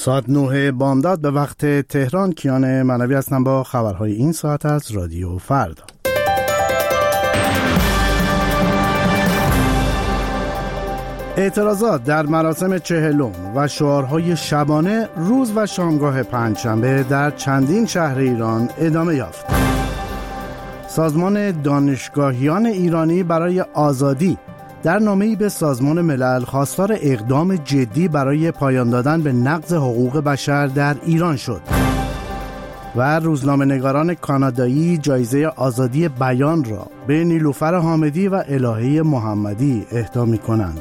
ساعت 9 بامداد به وقت تهران. کیان منوی هستم با خبرهای این ساعت از رادیو فردا. اعتراضات در مراسم چهلم و شعارهای شبانه روز و شامگاه پنجشنبه در چندین شهر ایران ادامه یافت. سازمان دانشگاهیان ایرانی برای آزادی در نامه‌ای به سازمان ملل خواستار اقدام جدی برای پایان دادن به نقض حقوق بشر در ایران شد و روزنامه‌نگاران کانادایی جایزه آزادی بیان را به نیلوفر حامدی و الهه محمدی اهدا می‌کنند.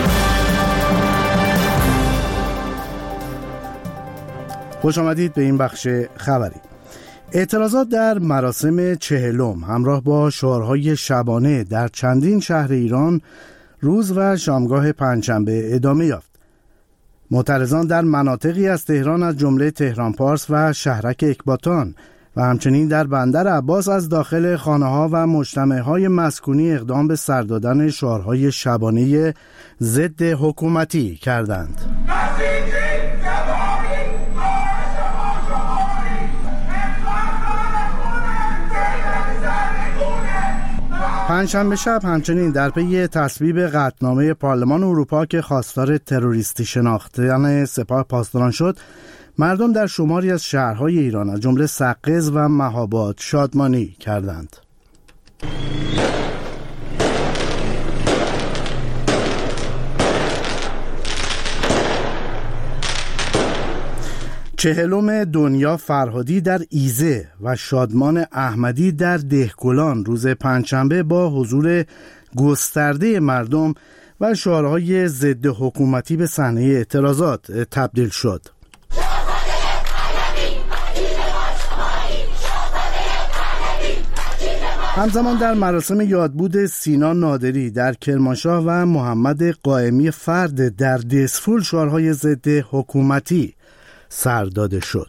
خوش آمدید به این بخش خبری. اعتراضات در مراسم چهلم همراه با شعارهای شبانه در چندین شهر ایران روز و شامگاه پنجشنبه ادامه یافت. معترضان در مناطقی از تهران از جمله تهران پارس و شهرک اکباتان و همچنین در بندر عباس از داخل خانه‌ها و مجتمع‌های مسکونی اقدام به سر دادن شعارهای شبانه ضد حکومتی کردند. پنجشنبه شب همچنین در پی تصویب قطعنامه پارلمان اروپا که خواستار تروریستی شناختن سپاه پاسداران شد، مردم در شماری از شهرهای ایران از جمله سقز و مهاباد شادمانی کردند. چهلم دنیا فرهادی در ایزه و شادمان احمدی در دهقلان روز پنجشنبه با حضور گسترده مردم و شعارهای ضد حکومتی به صحنه اعتراضات تبدیل شد. همزمان در مراسم یادبود سینا نادری در کرمانشاه و محمد قائمی فرد در دسفول شعارهای ضد حکومتی سر داده شد.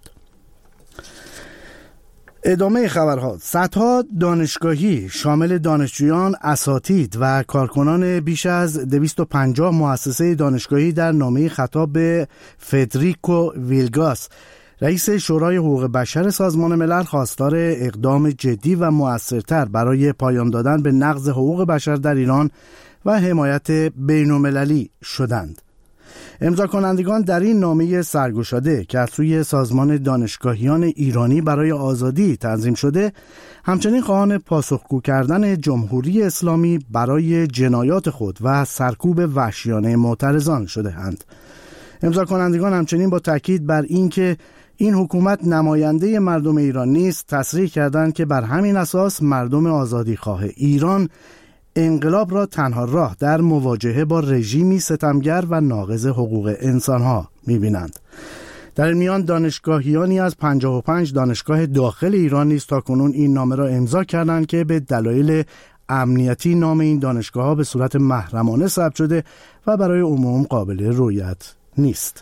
ادامه خبرها. صدها دانشگاهی شامل دانشجویان، اساتید و کارکنان بیش از 250 مؤسسه دانشگاهی در نامه خطاب به فدریکو ویلگاس رئیس شورای حقوق بشر سازمان ملل خواستار اقدام جدی و مؤثرتر برای پایان دادن به نقض حقوق بشر در ایران و حمایت بین‌المللی شدند. امضا کنندگان در این نامه سرگشاده که از سوی سازمان دانشگاهیان ایرانی برای آزادی تنظیم شده، همچنین خواهان پاسخگو کردن جمهوری اسلامی برای جنایات خود و سرکوب وحشیانه معترضان شده اند. امضا کنندگان همچنین با تاکید بر اینکه این حکومت نماینده مردم ایران نیست، تصریح کردند که بر همین اساس مردم آزادیخواه ایران انقلاب را تنها راه در مواجهه با رژیمی ستمگر و ناقض حقوق انسانها می‌بینند. در این میان دانشگاهیانی از 55 دانشگاه داخل ایران نیز تاکنون این نامه را امضا کردند که به دلایل امنیتی نام این دانشگاه‌ها به صورت محرمانه ثبت شده و برای عموم قابل رؤیت نیست.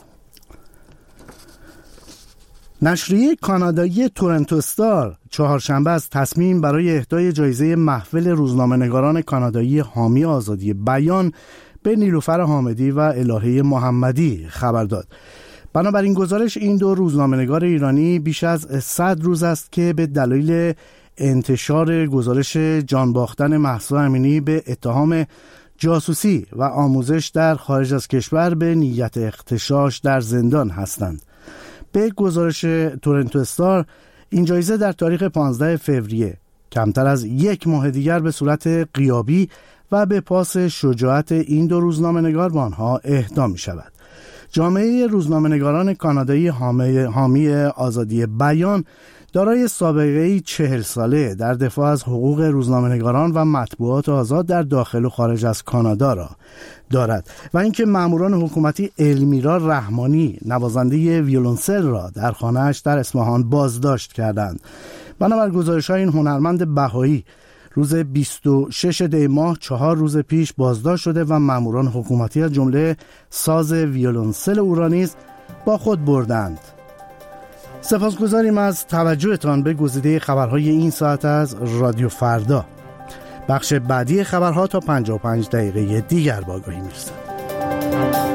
نشریه کانادایی تورنتو استار چهارشنبه از تصمیم برای اهدای جایزه محفل روزنامه‌نگاران کانادایی حامی آزادی بیان به نیلوفر حامدی و الهه محمدی خبر داد. بنابراین گزارش این دو روزنامه‌نگار ایرانی بیش از 100 روز است که به دلایل انتشار گزارش جان باختن مهسا امینی به اتهام جاسوسی و آموزش در خارج از کشور به نیت اغتشاش در زندان هستند. به گزارش تورنتو استار، این جایزه در تاریخ 15 فوریه کمتر از یک ماه دیگر به صورت غیابی و به پاس شجاعت این دو روزنامه‌نگار به آنها اهدا می شود. جامعه روزنامه‌نگاران کانادایی حامی آزادی بیان دارای سابقه‌ای 40 ساله در دفاع از حقوق روزنامه‌نگاران و مطبوعات آزاد در داخل و خارج از کانادا را دارد و اینکه ماموران حکومتی المیرا رحمانی نوازنده ویولنسل را در خانه‌اش در اصفهان بازداشت کردند. بنابر گزارش‌های این هنرمند بهایی روز 26 دی ماه 4 روز پیش بازداشت شده و ماموران حکومتی از جمله ساز ویولنسل او را نیز با خود بردند. سپاسگزاریم از توجهتان به گزیده خبرهای این ساعت از رادیو فردا. بخش بعدی خبرها تا 55 دقیقه دیگر با آگاهی میرسد.